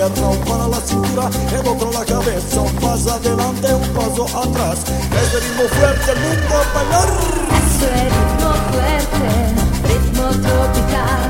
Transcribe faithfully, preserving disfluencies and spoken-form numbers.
pierna, un para la cintura, el otro la cabeza, un paso adelante, un paso atrás. Es el ritmo fuerte, lindo a bailar. Eso es ritmo fuerte, ritmo tropical.